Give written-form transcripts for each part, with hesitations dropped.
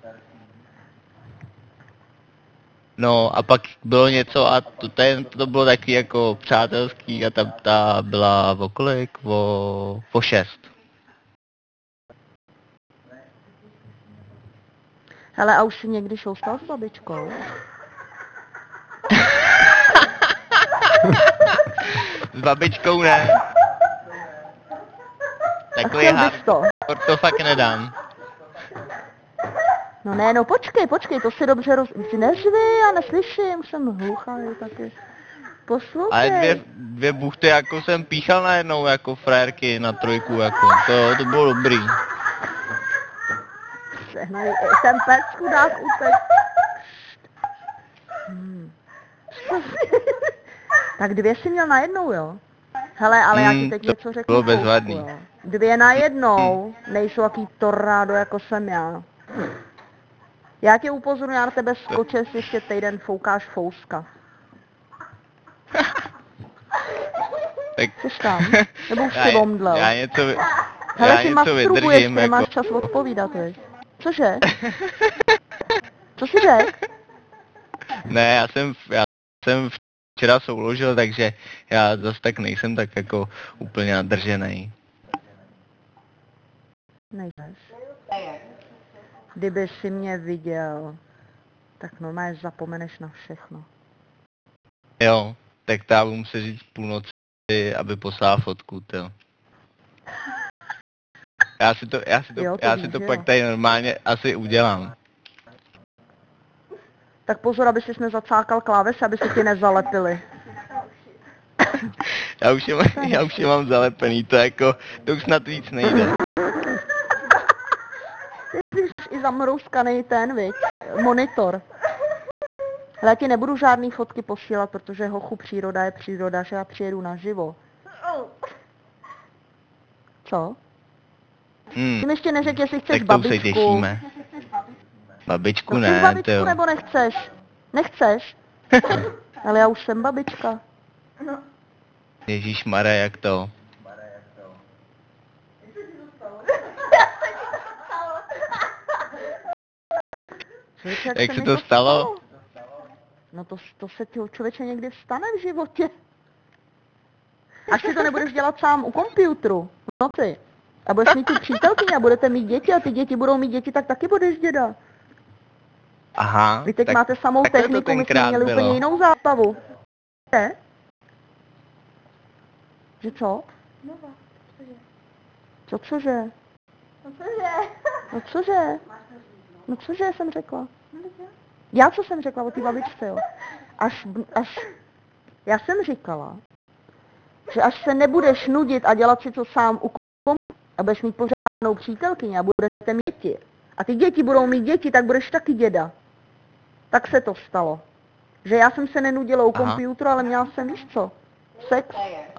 No a pak bylo něco a to bylo taky jako přátelský a ta byla o kolik? O 6. Hele, a už jsi někdy šoustal s babičkou? S babičkou ne. Takový hardcore to fakt nedám. No ne, no počkej, to si dobře neřvi, já neslyším, už jsem hluchá, taky. Poslouchej. Ale dvě buchty jako jsem píchal najednou jako frérky na 3 jako, to bylo dobrý. Sehnali, ten pec chudák utek. Tak 2 jsi měl najednou, jo? Hele, ale já ti teď něco řeknu. Bylo bezvadný. 2 najednou nejsou jaký tornádo, jako jsem já. Já tě upozorňuji, já na tebe skoče, si ještě týden foukáš fouska. Tak... Jsi tam? Nebo už si omdlel? Já něco Hele, ty masturbuješ, vydržím, nemáš čas odpovídat, viď? Cože? Co jsi řekl? Ne, já jsem včera souložil, takže já zase tak nejsem tak jako úplně nadržený. Nejseš. Kdyby si mě viděl, tak normálně zapomeneš na všechno. Jo, tak ta budu muset říct půlnoci, aby poslala fotku, jo. Já si to pak tady normálně asi udělám. Tak pozor, aby jsi nezacákal klávesy, aby se ti nezalepily. Já už je mám zalepený, to už snad víc nejde. Ty jsi i zamrouskanej ten, viď? Monitor. Ale já ti nebudu žádný fotky posílat, protože hochu příroda je příroda, že já přijedu naživo. Co? Ty mi ještě neřekl, jestli chceš babičku. Tak to se těšíme. Babičku no, ne, babičku tyjo. Nebo nechceš? Nechceš? Ale já už jsem babička. Ježíšmarja, jak to? Jak se to stalo? No to se ti člověče někdy vstane v životě. Až si to nebudeš dělat sám u počítaču. No ty. A budeš mít tu přítelkyni a budete mít děti a ty děti budou mít děti, tak taky budeš děda. Aha. Vy teď máte samou techniku, my jsme měli úplně jinou zábavu. Ne? Že co? Co cože? No cože jsem řekla? Já co jsem řekla o té babičce, jo? Já jsem říkala, že až se nebudeš nudit a dělat si to sám u a budeš mít pořádnou přítelkyni a budete mít děti. A ty děti budou mít děti, tak budeš taky děda. Tak se to stalo. Že já jsem se nenudila u počítače, ale měla jsem, víš co? Sex.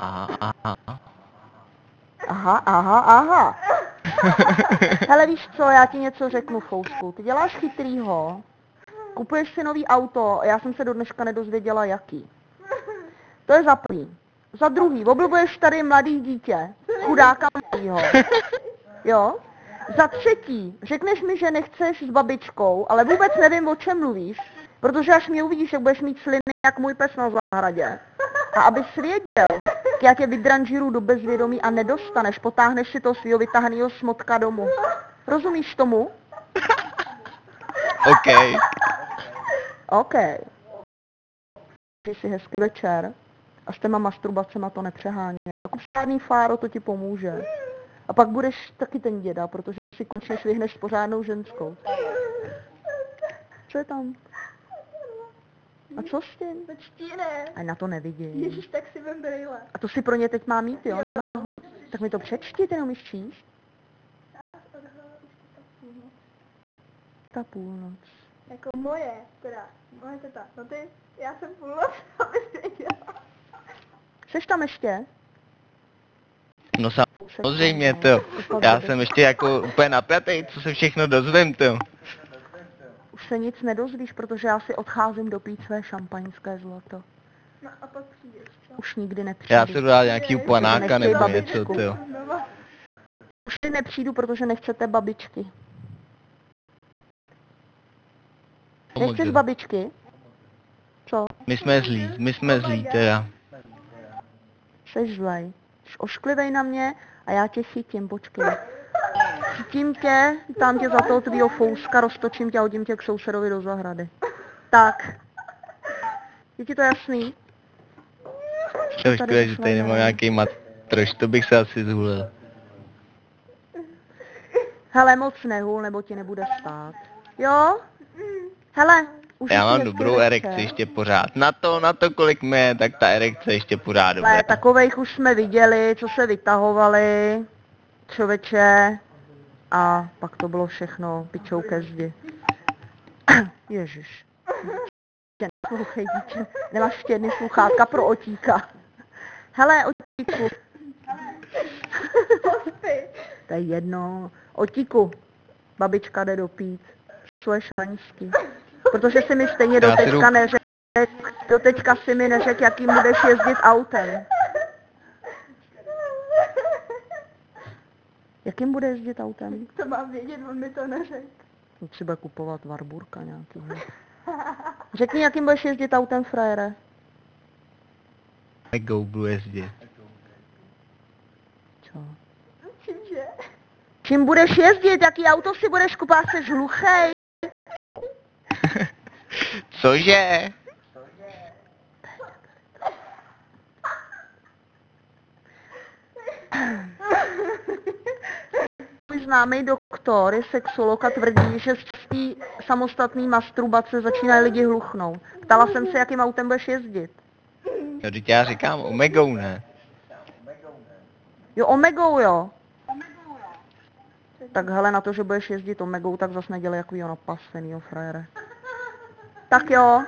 Aha. Hele, víš co, já ti něco řeknu, Fousku. Ty děláš chytrýho, kupuješ si nový auto, já jsem se do dneška nedozvěděla jaký. To je za první. Za druhý, oblbuješ tady mladý dítě, chudáka mladýho. Jo? Za třetí, řekneš mi, že nechceš s babičkou, ale vůbec nevím, o čem mluvíš, protože až mě uvidíš, jak budeš mít sliny jak můj pes na zahradě. A abys věděl, já tě vydranžíru do bezvědomí a nedostaneš, potáhneš si toho svýho vytahnýho smotka domů. Rozumíš tomu? OK. Ty si hezký večer a s těma masturbacema to nepřeháně. Jako žádný fáro, to ti pomůže. A pak budeš taky ten děda, protože si konečně švihneš s pořádnou ženskou. Co je tam? A co s tím? Počtíne. A na to nevidím. Ježíš, tak si vem brýle. A to si pro ně teď má mít, jo? Tak mi to přečti, ty neumíš číst? Ta půlnoc. Jako moje, teda, moje teta. No ty, já jsem půlnoc, abys věděla. Jseš tam ještě? No samozřejmě, to. Já jsem ještě jako úplně napjatý, co se všechno dozvím, to. Už se nic nedozvíš, protože já si odcházím dopít své šampaňské zlato. No a pak přijdeš, co? Už nikdy nepřijdu. Já si jdu dát nějakýho panáka nebo něco, to. Už nepřijdu, protože nechcete babičky. Nechceš babičky? Co? My jsme zlí teda. Jseš zlej. Jsi ošklivej na mě a já tě chytím, počkej. Chytím tě, tam tě za toho tvýho fouska, roztočím tě a hodím tě k sousedovi do zahrady. Tak. Je ti to jasný? To škoda, že tady nemám nějaký matroš, to bych se asi zhulil. Hele, moc nehul, nebo ti nebude stát. Jo? Hele, už Já je mám hezký dobrou večer. erekci ještě pořád. Na to kolik mě, tak ta erekce ještě pořád dobrá. Ale takovejch už jsme viděli, co se vytahovali, člověče, a pak to bylo všechno pičou ke zdi. Ježiš. Neslouchej, dítě. Nemáš ještě jedny sluchátka pro otíka. Hele, otíku. To je jedno. Otíku. Babička jde dopít svoje šaňsky. Protože si mi stejně doteďka si mi neřekl, jakým budeš jezdit autem. Jakým bude jezdit autem? To mám vědět, on mi to neřekl. Třeba kupovat Warburka nějakýho. Řekni, jakým budeš jezdit autem, frajere. Megou budu jezdit. Co? Čímže? Čím budeš jezdit? Jaký auto si budeš kupovat? Jsi hluchej? Cože? Můj známý doktor je sexolog a tvrdí, že z té samostatné masturbace začínají lidi hluchnout. Ptala jsem se, jakým autem budeš jezdit. Jo, teď já říkám Omegou, ne? Jo, Omegou, jo. Tak hele, na to, že budeš jezdit Omegou, tak zas nedělej jakýho napasenýho frajere. Tak jo,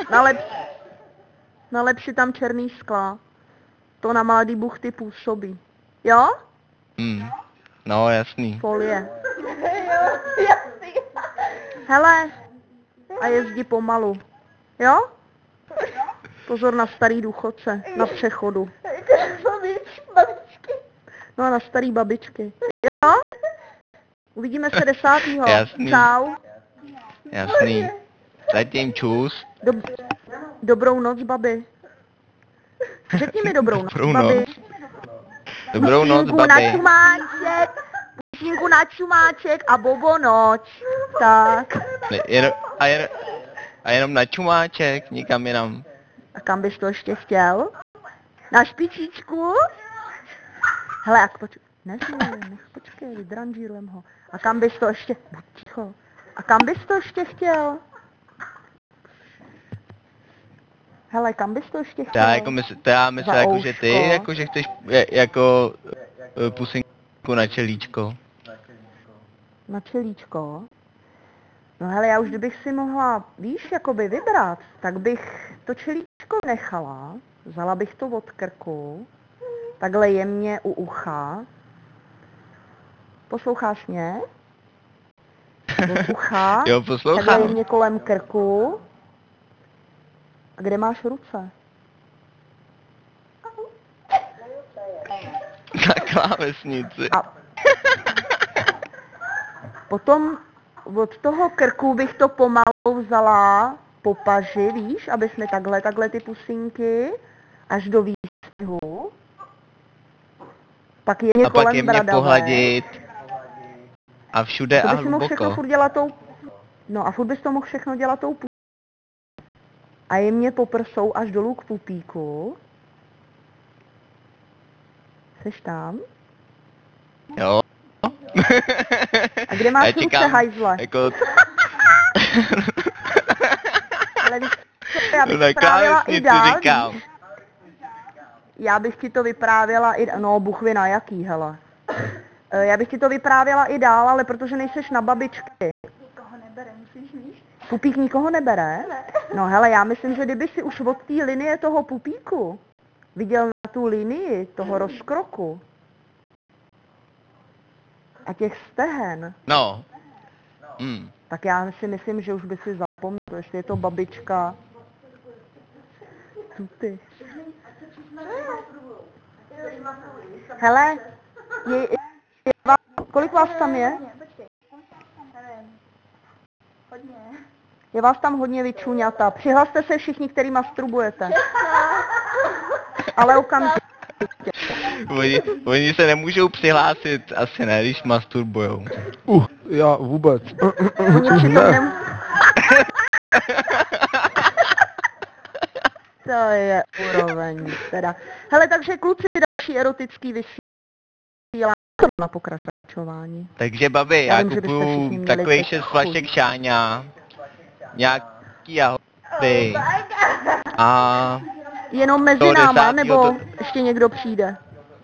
nalep si tam černý skla. To na mladý buchty působí. Jo? No, jasný. Folie. Jo, jasný. Hele, a jezdí pomalu. Jo? Pozor na starý důchodce, na přechodu. Babičky. No a na starý babičky. Jo? Uvidíme se 10. Jasný. Čau. Jasný. Zatím čus. Dobrou noc, babi. Řekni mi dobrou noc, Dobrou babi. noc. Dobrou noc, Pusínku na babi. čumáček. Pusínku na čumáček a bobo noč. Tak. A jenom na čumáček, nikam jinam. A kam bys to ještě chtěl? Na špičičku? Hele, jak počkej, vydranžírujem ho. A kam bys to ještě, buď ticho. A kam bys to ještě chtěl? Hele, kam bys to ještě chtěl? Já myslím, jako, že ty, jako, že chceš, jako, pusinku na čelíčko. Na čelíčko? No hele, já už kdybych si mohla, víš, jakoby vybrat, tak bych to čelíčko nechala, vzala bych to od krku, takhle jemně u ucha. Posloucháš mě? Od ucha, Jo, poslouchám. takhle jemně kolem krku. A kde máš ruce? Na klávesnici. A potom od toho krku bych to pomalu vzala po paži, víš, abys mi takhle ty pusinky, až do výstřihu. Pak jemně A kolem pak je mě bradavé. pohladit. A všude To a bys si mohl všechno hluboko. furt dělat tou... No a furt bys to mohl všechno dělat tou a jemně po prsou až dolů k pupíku. Seš tam? Jo. A kde máš ruce, hajzle? Jako... Ale víš co, já bych Na vyprávěla i klávesnici dál, říkám. víš? Já bych ti to vyprávěla i... No, Bůh ví na jaký, hele. Já bych ti to vyprávěla i dál, ale protože nejseš na babičky. Nikoho nebere, musíš víš? Pupík nikoho nebere? Ne. No hele, já myslím, že kdyby si už od té linie toho pupíku viděl na tu linii toho rozkroku a těch stehen, No. tak já si myslím, že už by si zapomněl, jestli je to babička. Co ty? Hele, kolik vás tam je? Počkej. Nevím. Hodně. Je vás tam hodně vyčuňata. Přihlaste se všichni, který masturbujete. Ale okamžitě. Oni se nemůžou přihlásit, asi ne, když masturbujou. Já vůbec. Oni přitom To je úroveň teda. Hele, takže kluci, další erotický vysílání na pokračování. Takže babi, já vím, že byste všichni kupuju měli takových teď 6 chuť. flašek šáňa, nějaký jahody a Jenom mezi toho náma, 10. nebo ještě někdo přijde?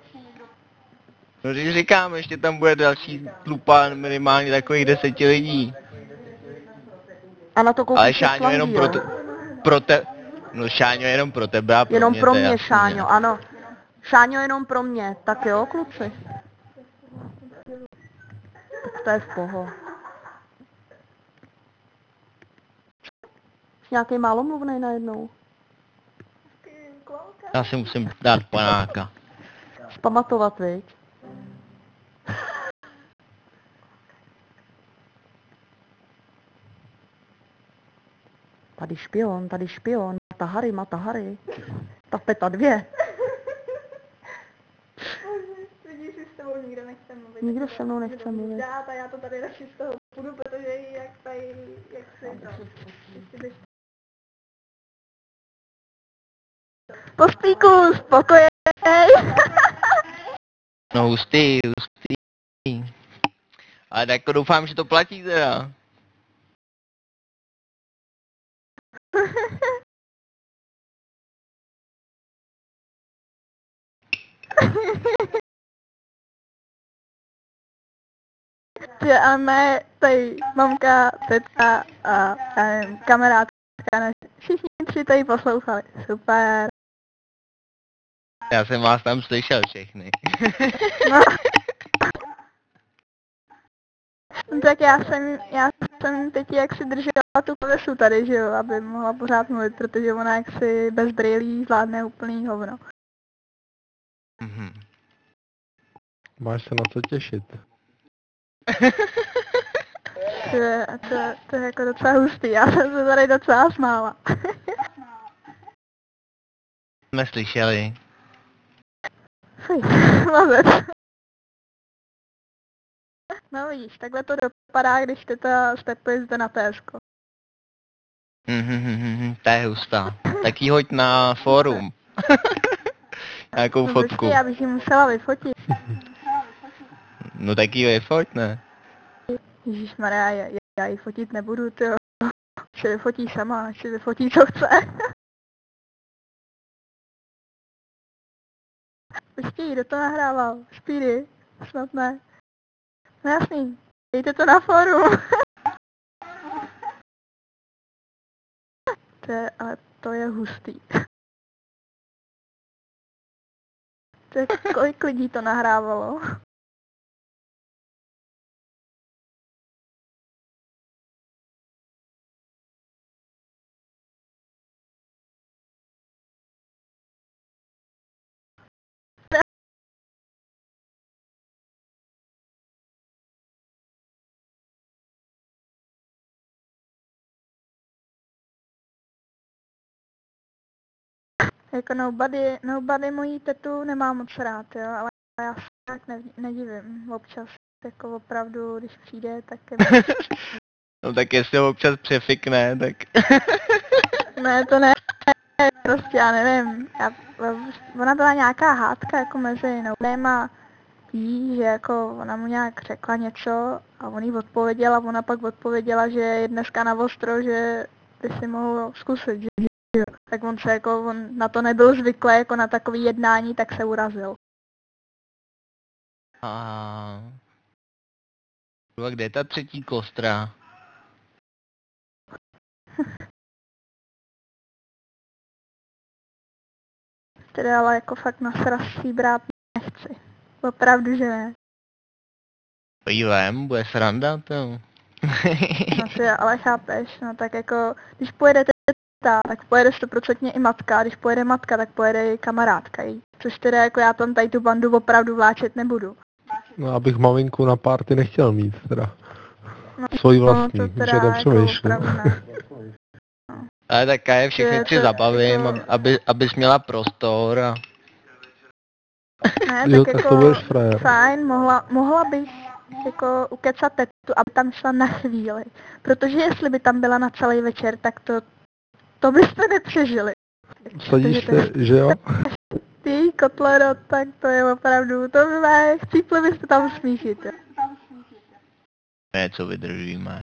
no když říkám, ještě tam bude další tlupa minimálně takových 10 lidí. A na to koupíš Ale Šáňo jenom pro te... No Šáňo jenom pro tebe a pro Jenom mě, pro to je mě, jasný, Šáňo, ne? ano. Šáňo jenom pro mě, tak jo, kluci. Tak to je v poho. Nějaký málomluvnej najednou. Já si musím dát panáka. Zpamatovat, viď? Tady špion, Matahari. Tapeta 2. Vidíš, že s tebou nikdo nechce mluvit. Nikdo se mnou nechce mluvit. Dát a já to tady radši z toho půjdu, protože jak tady, jak si to... Pospíku, spokojej! No hustý. Ale tak jako doufám, že to platí teda. Že a mé tady mamka, tetka a já nevím, kamarádka, všichni 3 tady poslouchali. Super. Já jsem vás tam slyšel všechny. No. Tak já jsem teď jaksi držela tu klesu tady, že jo, aby mohla pořád mluvit, protože ona jaksi bez brýlí zvládne úplný hovno. Mhm. Máš se na co těšit. To je jako docela hustý, já jsem se tady docela smála. Jsme slyšeli. Fuj, mazec. No vidíš, takhle to dopadá, když teta stepuje zde na tésko. To je hustá. Tak ji hoď na fórum. Nějakou No fotku. počkej, já bych ji musela vyfotit. No tak ji vyfoť, ne? Ježišmarja, já ji fotit nebudu, tyjo. Si vyfotí sama, si vyfotí co chce. Počkej, kdo to nahrával? Speedy? Snad ne. No jasný, dejte to na fórum. Ale to je hustý. To je, kolik lidí to nahrávalo? Jako nobody mojí tetu nemá moc rád, jo, ale já se tak nedivím. Občas, jako opravdu, když přijde, tak je... No tak jestli ho občas přefikne, tak... Ne, to ne, prostě já nevím. Ona byla nějaká hádka jako mezi Noudem a jí, že jako ona mu nějak řekla něco a on jí odpověděl a ona pak odpověděla, že je dneska na ostro, že by si mohl zkusit, že jo. Tak on na to nebyl zvyklý, jako na takový jednání, tak se urazil. A kde je ta třetí kostra? Teda ale jako fakt na srastý brát nechci. Opravdu, že ne. Pojďvem, bude sranda to. No si ale chápeš, no tak jako, když pojede teta, tak pojede 100% i matka, a když pojede matka, tak pojede i kamarádka jí. Což teda jako já tam tady tu bandu opravdu vláčet nebudu. No, abych maminku na párty nechtěl mít, teda. No, Svoji vlastní, to že teda jako nepřemýšlím. opravdu ne. Ale tak já je všechny Je tři to zabavím, jako- abys měla prostor a... Ne, Jo, tak tak jako to budeš frajer. fajn, mohla bych jako ukecat tetu, aby tam šla na chvíli. Protože jestli by tam byla na celý večer, tak to byste nepřežili. Sadíš Takže se, že jo? ty kotlero, tak to je opravdu, to by chcípli byste tam smíchit. Jo. Ne, co vydržíme.